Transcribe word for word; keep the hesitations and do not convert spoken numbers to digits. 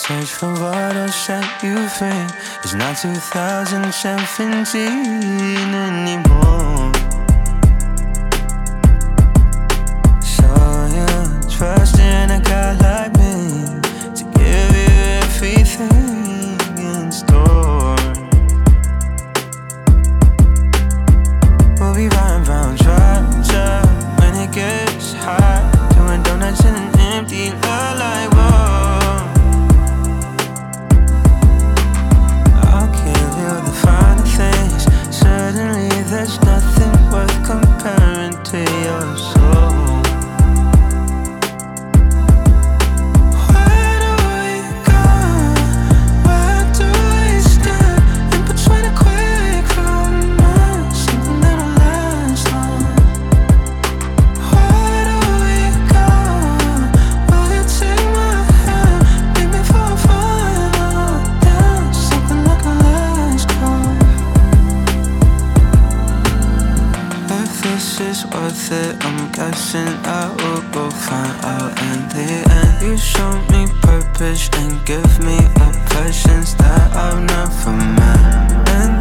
search for what'll set you free. It's not two thousand seventeen anymore. So you trust in a guy like me to give you everything in store. We'll be riding round Georgia when it gets hot, doing donuts in an empty lot like whoa. I'll give you the finer things. Suddenly there's nothing worth comparing to your soul. Where do we go? Where do we stand? In between a quick romance, something that'll last long. Where do we go? Will you take my hand? Make me fall for final dance, something like a last call. If this is worth it, I'm guessing I will go find out in the end. You show me purpose and give me a patience that I've never met. And